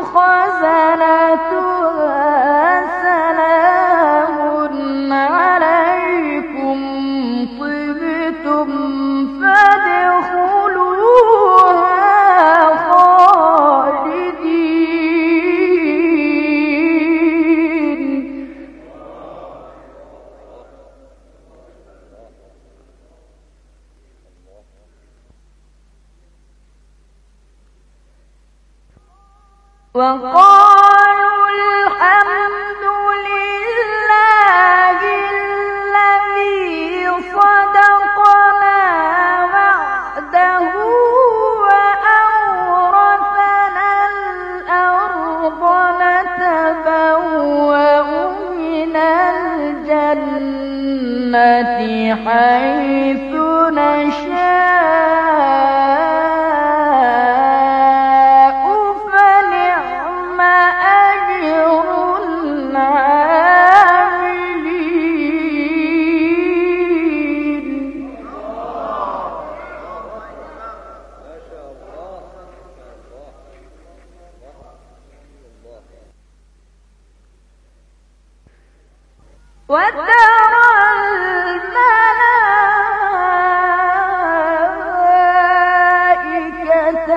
خزنتها سلام عليكم طبتم فادخلوها خالدين. وقالوا الحمد لله الذي صدقنا وعده وأورثنا الأرض نتبوأ من الجنة حيث نشاء فنعم أجر العاملين. وترى الملائكة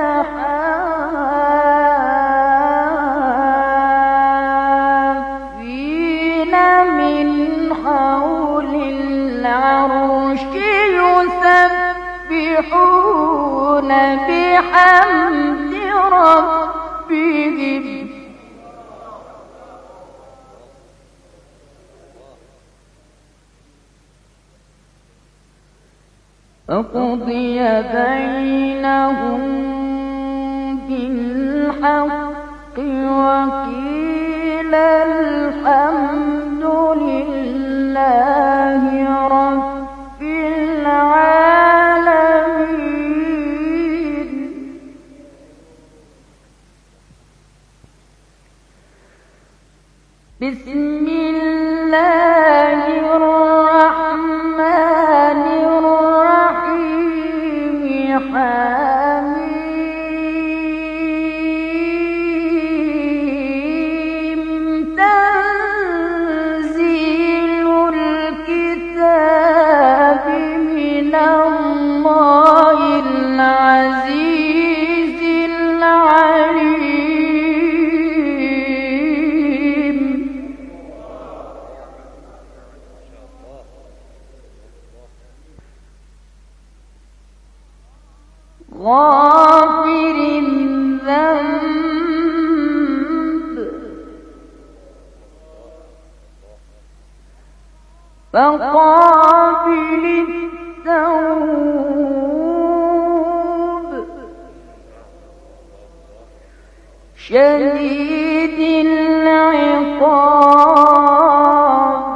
حافين من حول العرش يسبحون بحمد ربهم فقضي بينهم بالحق وقيل الحمد لله رب العالمين. بسم الله الرحمن الرحيم. حميم تنزيل الكتاب من الله العزيز العليم. غافر الذنب وقابل التوب شديد العقاب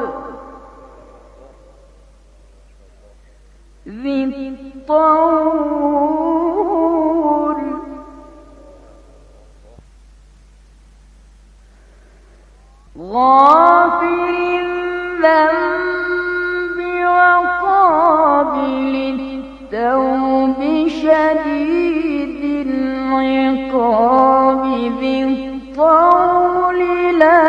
ذي الطول غافر الذنب وقابل التوب شديد العقاب ذي الطول لا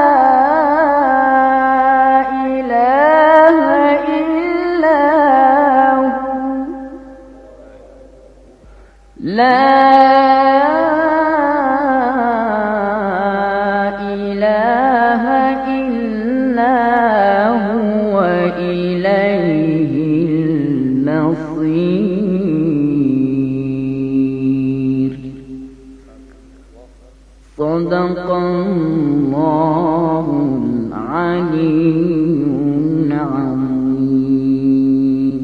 إله إلا هو لا إله إلا هو إليه المصير. صدق الله العلي العظيم.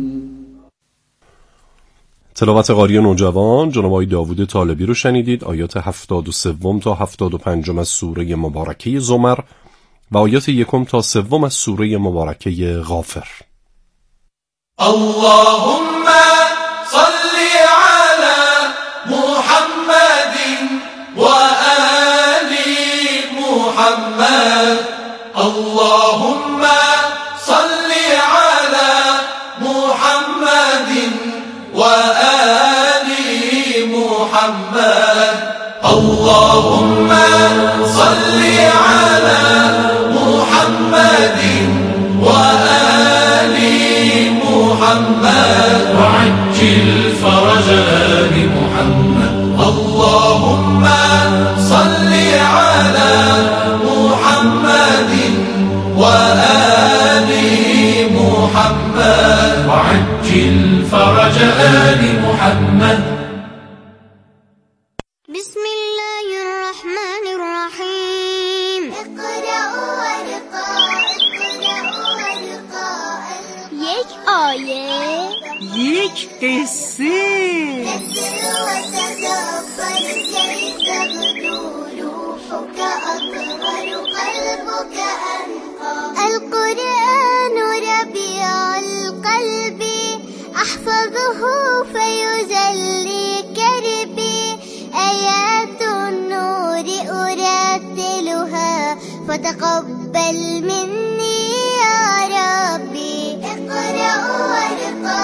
تلاوت قاری نوجوان جناب آقای داوود طالبی رو شنیدید. آیات 73 تا 75 از سوره مبارکه زمر و آیات 1 تا 3 از سوره مبارکه غافر. اللهم صل على محمد و آل محمد. اللهم صل على محمد و آل محمد. اللهم صل على محمد وآل محمد وعجل فرج آل محمد اللهم صل على محمد وآل محمد وعجل فرج آل محمد. بسم الله الرحمن الرحیم. اقرأ یک آیه، یک قصه. القرآن ربيع القلب أحفظه فيجلي كربي آيات النور أرتلها فتقبل مني يا ربي. اقرأ وارقى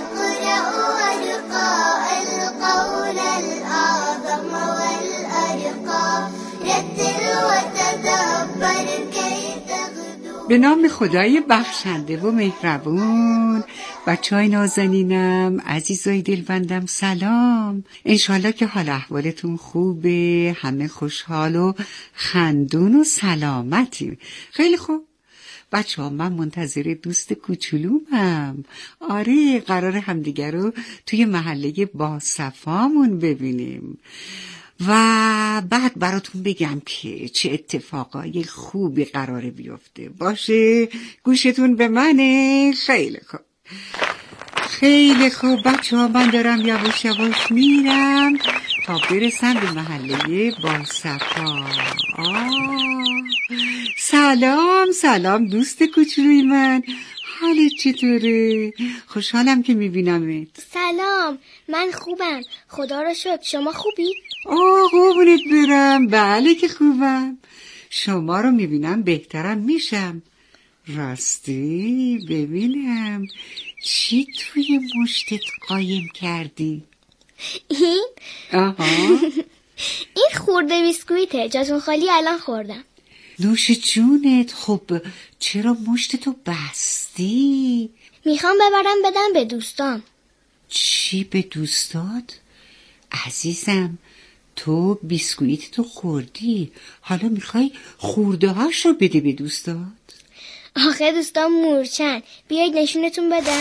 القول الأعظم والأرقى رتل وتدبر كي تغدو. به نام خدای بخشنده و مهربون. بچه‌های نازنینم، عزیزای دلبندم، سلام. انشالله که حال احوالتون خوبه، همه خوشحال و خندون و سلامتی. خیلی خوب بچه ها، من منتظر دوست کوچولومم. آره، قرار همدیگر رو توی محله باصفامون ببینیم و بعد براتون بگم که چه اتفاقای خوبی قراره بیفته. باشه، گوشتون به منه. خیلی خوب خیلی خوب بچه ها، من دارم یواش یواش میرم تا برسم به محله باصفا. سلام دوست کوچولوی من، حالت چطوره؟ خوشحالم که میبینمت. سلام، من خوبم، خدا را شکر. شما خوبی؟ قربونت برم. بله که خوبم. شما رو میبینم بهترم میشم. راستی ببینم چی توی مشتت قایم کردی؟ این خورده بیسکویته، جاتون خالی الان خوردم. نوش جونت. خب چرا مشتتو بستی؟ میخوام ببرم بدم به دوستام. چی به دوستات؟ عزیزم، تو بیسکویتتو خوردی، حالا میخوای خورده هاش رو بده به دوستات؟ آخه دوستام مورچن، بیاید نشونتون بدم.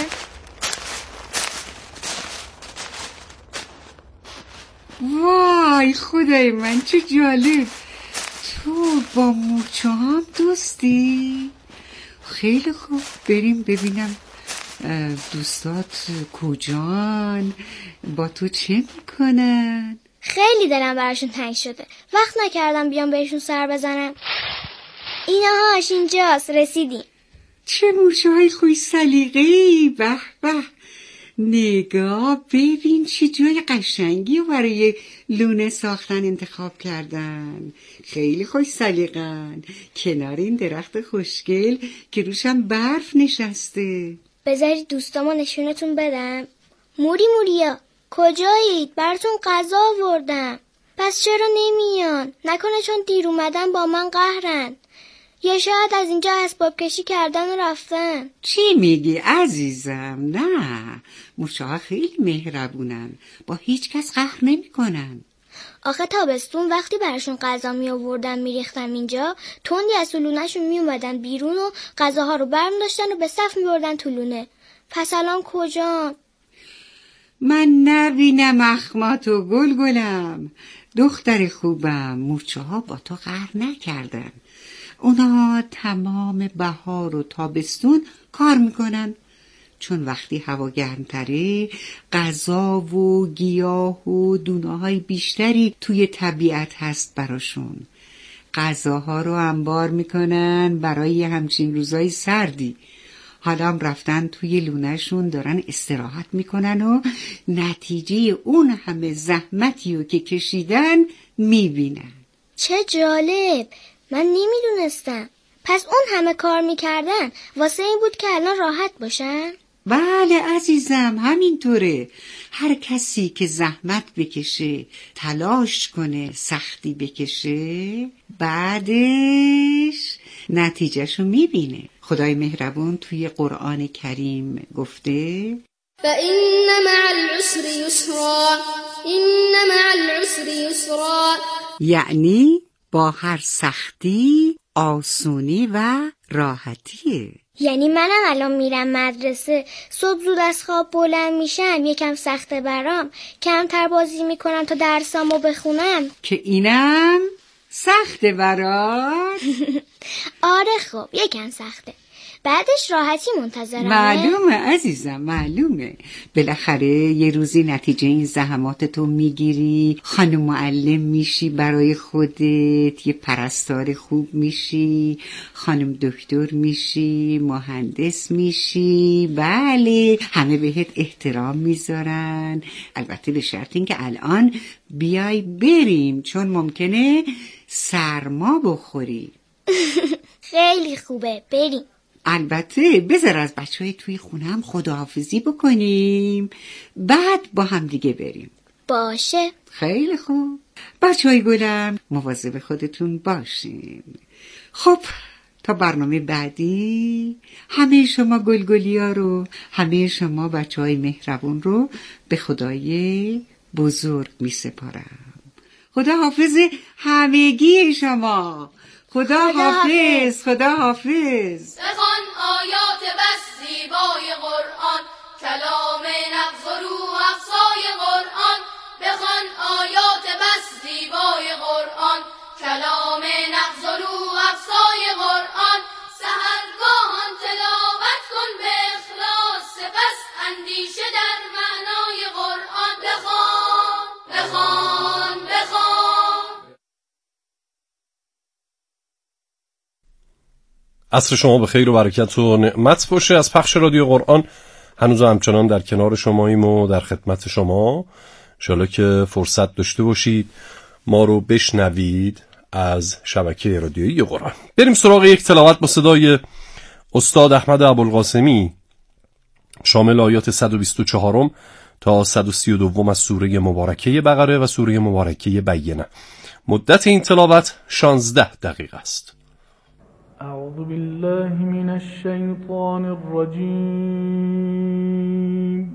وای خدای من، چه جالب. تو با مورچه هم دوستی؟ خیلی خوب، بریم ببینم دوستات کجان، با تو چه میکنن. خیلی دلم براشون تنگ شده، وقت نکردم بیام بهشون سر بزنم. اینهاش اینجاست، رسیدیم. چه مورچه های خوش سلیقه‌ای. به به، نگاه ببین چه جای قشنگی برای لونه ساختن انتخاب کردن. خیلی خوش سلیقه‌ن، کنار این درخت خوشگل که روشم برف نشسته. بذارید دوستامو نشونتون بدم. موریا کجایید؟ براتون غذا آوردم. پس چرا نمیان؟ نکنه چون دیر اومدن با من قهرن، یا شاید از اینجا اسباب کشی کردن و رفتن. چی میگی عزیزم؟ نه، مورچه ها خیلی مهربونن، با هیچ کس قهر نمی کنن. آخه تابستون وقتی براشون غذا می آوردن می ریختم اینجا، تندی از لونه‌شون می اومدن بیرون و غذاها رو برمی داشتن و به صف می بردن تو لونه. پس الان کجا؟ من نبینم اخماتو گلگلم. دختر خوبم، مورچه ها با تو قهر نکردن. اونا تمام بهار و تابستون کار میکنن، چون وقتی هوا گرمتره غذا و گیاه و دونه‌های بیشتری توی طبیعت هست براشون. غذاها رو انبار میکنن برای همچین روزای سردی. حالا هم رفتن توی لونه‌شون دارن استراحت میکنن و نتیجه اون همه زحمتی رو که کشیدن میبینن. چه جالب، من نمیدونستم. پس اون همه کار میکردن واسه این بود که الان راحت باشن؟ بله عزیزم، همینطوره. هر کسی که زحمت بکشه، تلاش کنه، سختی بکشه، بعدش نتیجهشو میبینه. خدای مهربون توی قرآن کریم گفته فإن مع العسر يسرا إن مع العسر يسرا، یعنی با هر سختی آسونی و راحتیه. یعنی منم الان میرم مدرسه، صبح زود از خواب بلند میشم، یکم سخته برام، کمتر بازی میکنم تا درسامو بخونم. که اینم سخته برات؟ آره خب یکم سخته، بعدش راحتی منتظرمه. معلومه عزیزم، معلومه. بالاخره یه روزی نتیجه این زحماتتو میگیری، خانم معلم میشی برای خودت، یه پرستار خوب میشی، خانم دکتر میشی، مهندس میشی. بله، همه بهت احترام میذارن، البته به شرط اینکه الان بیای بریم، چون ممکنه سرما بخوری. خیلی خوبه، بریم. البته بذار از بچه‌های توی خونم خداحافظی بکنیم، بعد با هم دیگه بریم. باشه. خیلی خوب. بچه‌های گلم، مواظب خودتون باشین. خب تا برنامه بعدی همه شما گلگلیا رو، همه شما بچه‌های مهربون رو به خدای بزرگ می سپارم. خدا حافظ همگی شما. خدا حافظ. خدا حافظ. بخوان آیات بس زیبای قرآن، کلام نغز و روح افزای قرآن. بخوان آیات بس زیبای قرآن، کلام نغز و روح افزای قرآن. سحرگاهان تلاوت کن به اخلاص، سپس اندیشه در معنای قرآن. بخوان بخوان بخوان. عصر شما به خیر و برکت و نعمت باشه. از پخش رادیو قرآن هنوز همچنان در کنار شماییم و در خدمت شما. انشالله که فرصت داشته باشید ما رو بشنوید از شبکه رادیویی قرآن. بریم سراغ یک تلاوت با صدای استاد احمد ابوالقاسمی، شامل آیات 124 تا 132 از سوره مبارکه بقره و سوره مبارکه بینه. مدت این تلاوت 16 دقیقه است. أعوذ بالله من الشيطان الرجيم.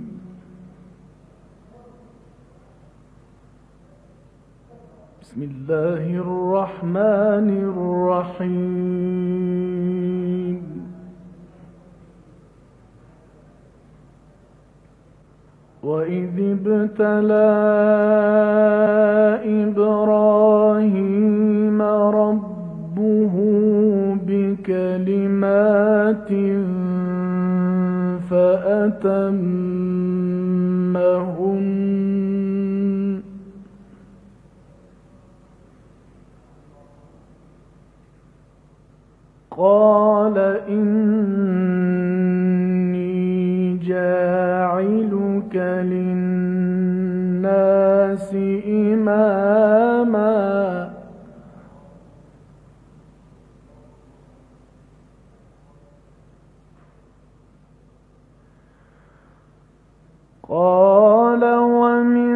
بسم الله الرحمن الرحيم. وإذ ابتلى إبراهيم ربه بكلمات فأتمهن قال إني جاعلك للناس إماما قال ومن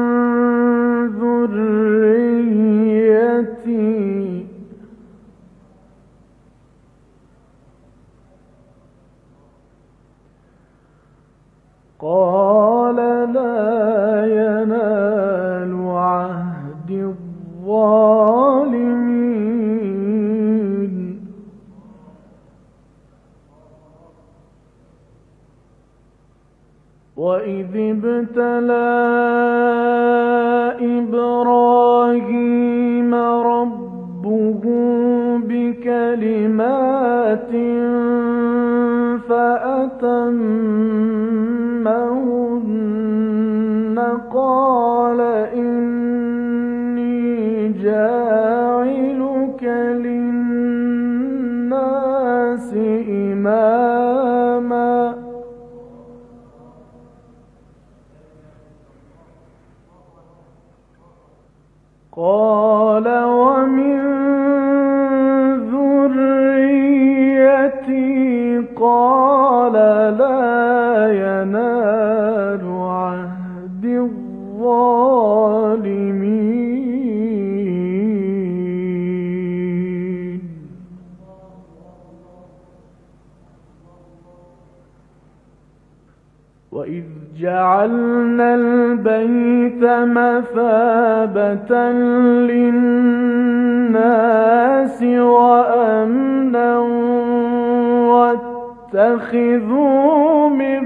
ذريتي قال لا ينال عهد الظالمين وإذ ابتلى إبراهيم ربه بكلمات فأتمهن قال إني جاعلك للناس إماما قال ومن ذريتي قال لا وإذ جعلنا البيت مثابة للناس وأمنا واتخذوا من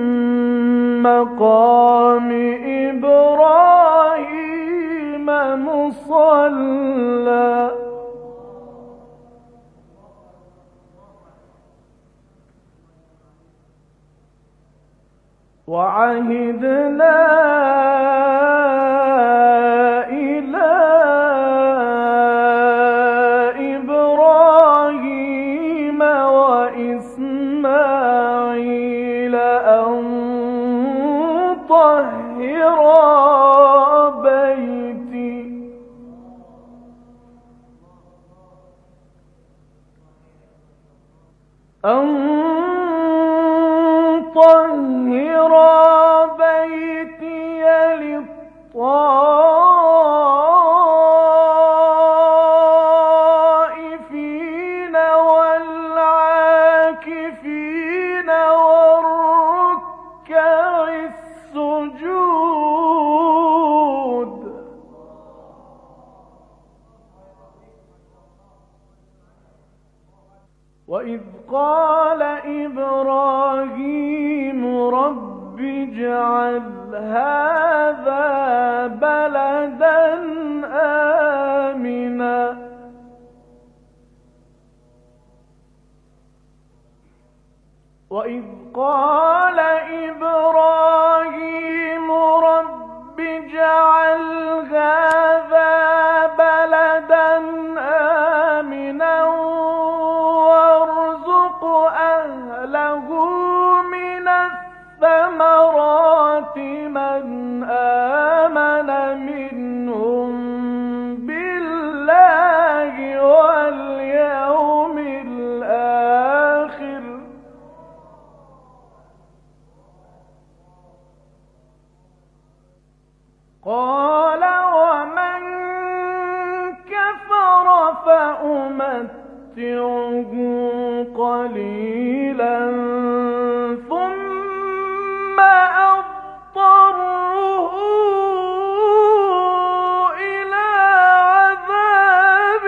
مقام إبراهيم مصلى وعهدنا إلى إبراهيم وإسماعيل أن طهرا بيتي للطائفين والعاكفين والركع السجود وإذ قال إبراهيم رب اجعل هذا بلدا آمنا وإذ قال إبراهيم رب اجعل هذا بلدا آمنا وارزق أهله من الثمرات من آمن منهم بالله واليوم الآخر قال ومن كفر فأمتعه قليلا ثم أضطره إلى عذاب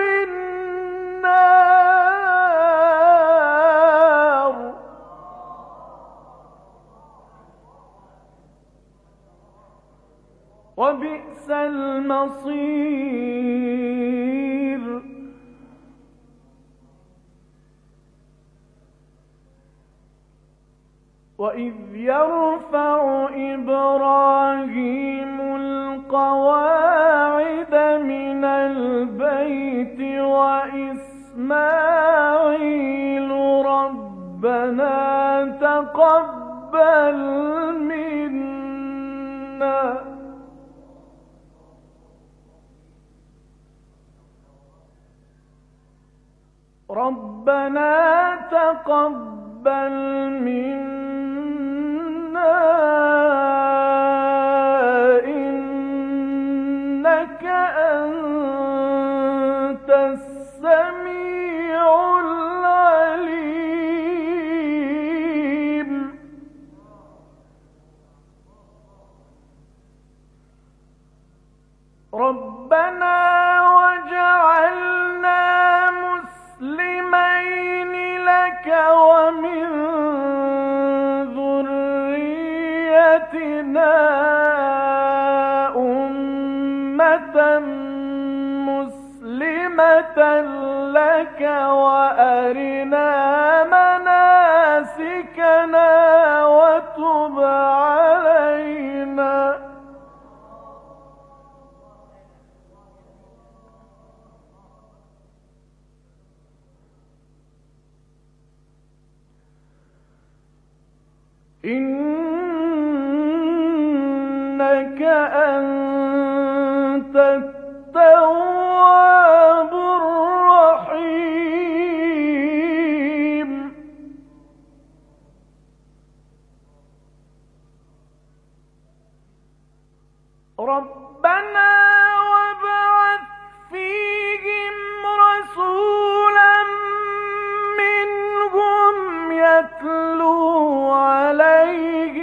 النار وبئس المصير وإذ يرفع إبراهيم القواعد من البيت وإسماعيل ربنا تقبل منا ربنا تقبل منا إنك أنت السميع العليم ربنا وجعلنا مسلمين لك ومن ذريتنا أمة مسلمة لك وأرنا مناسكنا وتب علينا إنك أنت التواب الرحيم ربنا وابعث فيهم رسولا منهم يتلو عليهم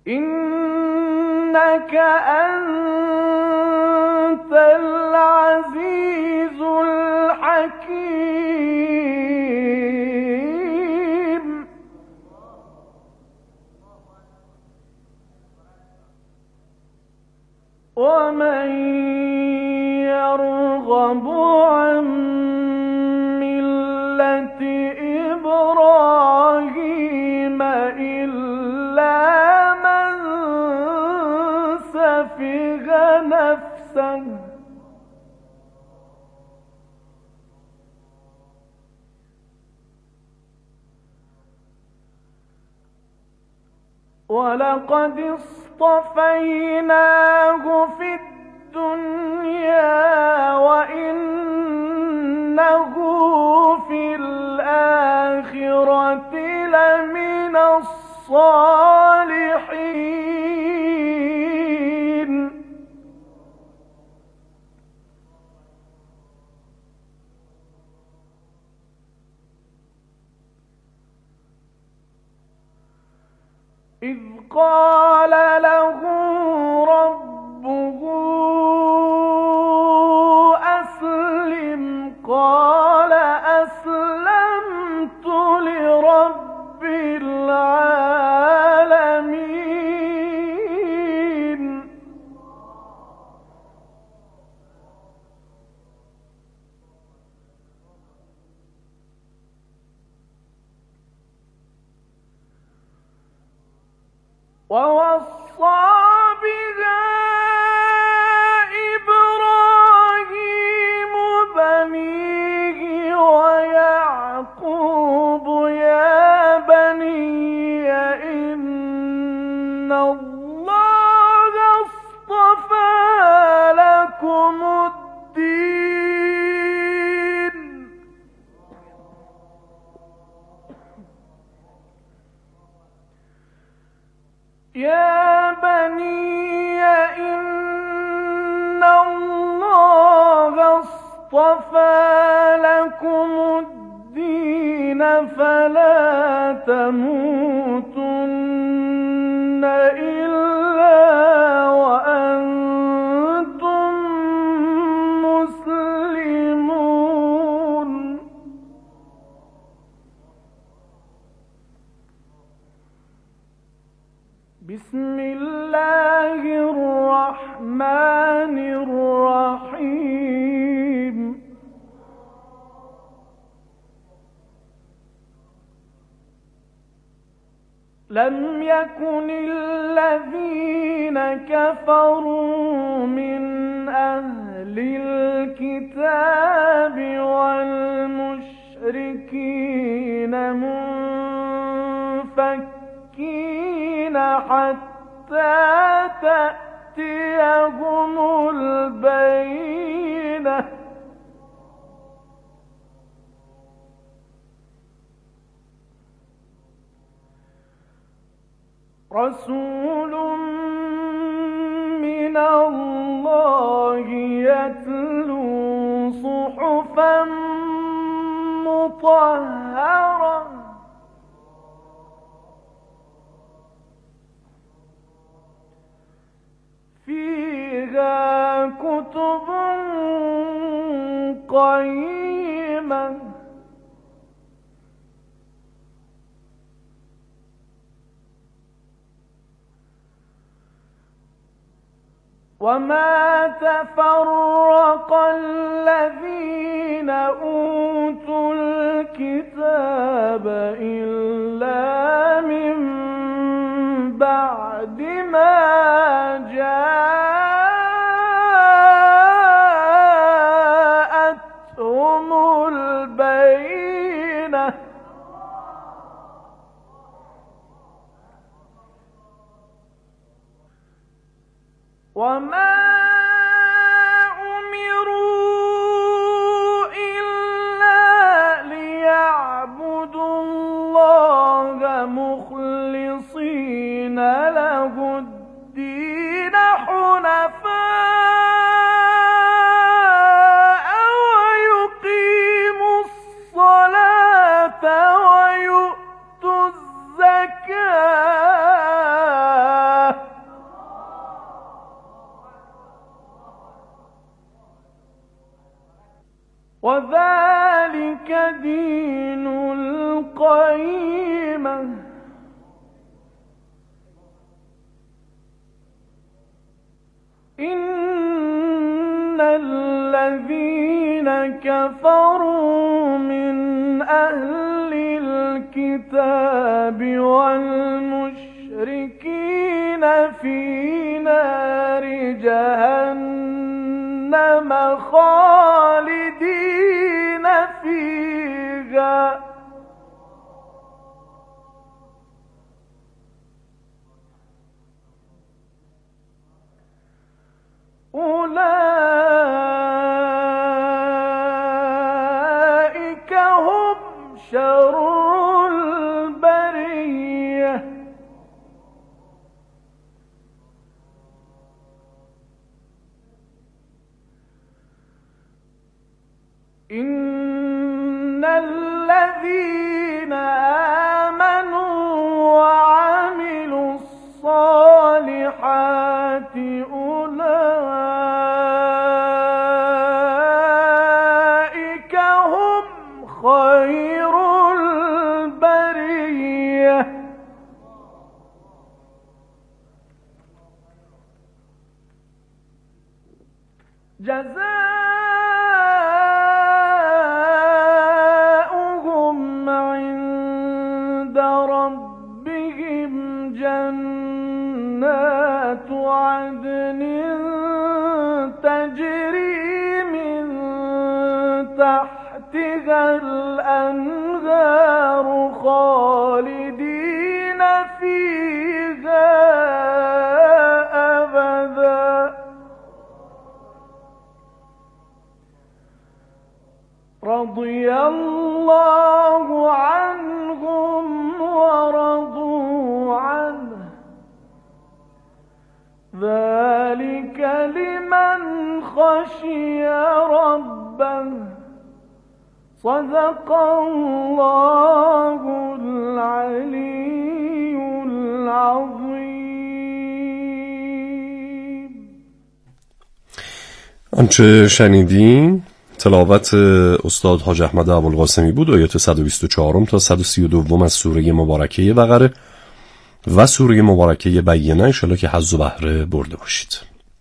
إنك أنت العزيز الحكيم. ومن يرغب عن ملة إبراهيم إلا من سفه نفسه ولقد اصطفيناه في الدنيا وإنه في الآخرة لمن الصالحين. إذ قال له ربه أسلم قال أسلمت لرب العالمين. ووصى بها إبراهيم بنيه ويعقوب يا بني إن الله اصطفى لكم الدين يا بني إن الله اصطفى لكم الدين فلا تموتن إلا وأنتم مسلمون. بسم الله الرحمن الرحيم. لم يكن الذين كفروا من أهل الكتاب والمشركين منفكين حتى تأتيهم البينة. رسول من الله يتلو صحفا مطهرة فيها كتب قيمة وما تفرق الذين أوتوا الكتاب إلا من بعد ما جاءتهم البينة وما أمروا إلا ليعبدوا الله مخلصين له الدين حنفاء ويقيموا الصلاة ويؤتوا الزكاة الذين كفروا من أهل الكتاب والمشركين في نار جهنم خالدين فيها أولئك هم شر البرية إن الذين آمنوا وعملوا الصالحات أولئك هم خير البرية جزاؤهم عند ربهم جنات عدن تجري من تحتها الأنهار خالدين فيها أبدا رضي الله عنهم ورضوا عنه ذلك لمن خشي ربه صدق الله العلي العظيم. آنچه شنیدیم تلاوت استاد حاج احمد ابوالقاسمی بود. آیات 124 تا 132 از سوره مبارکه بقره و سوره مبارکه بینه. انشاءالله که حظ و بهره برده باشید.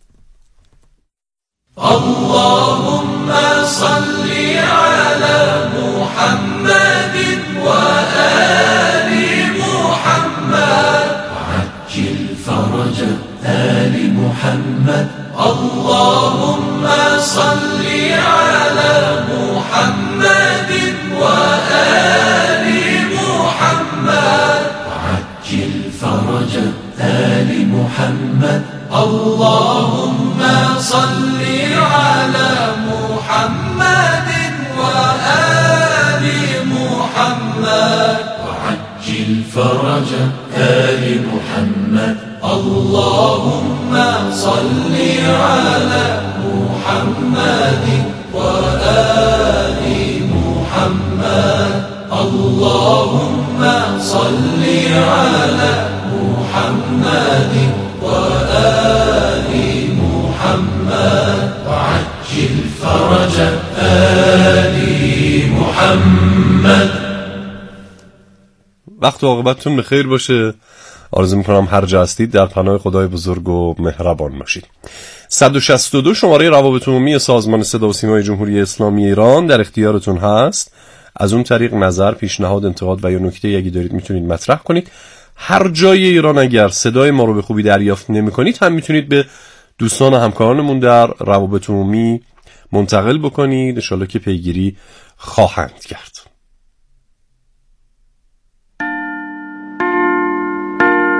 اللهم صل على محمد وآل محمد وعجل فرج آل محمد. اللهم صل على محمد وآل محمد وعجل فرج آل محمد. اللهم صل على محمد وآل محمد وعجل فرج آل محمد. اللهم صل على محمد وآل محمد. اللهم صل على محمد وآل محمد وعجل فرج آل محمد. وقت و عاقبتتون بخیر باشه. آرزو میکنم هر جا هستید در پناه خدای بزرگ و مهربان باشید. 162 شماره روابط عمومی سازمان صدا و سیمای جمهوری اسلامی ایران در اختیارتون هست. از اون طریق نظر، پیشنهاد، انتقاد و یا نکته اگه دارید میتونید مطرح کنید. هر جای ایران اگر صدای ما رو به خوبی دریافت نمی‌کنید هم میتونید به دوستان و همکارانمون در روابط عمومی منتقل بکنید. ان شاءالله که پیگیری خواهند کرد.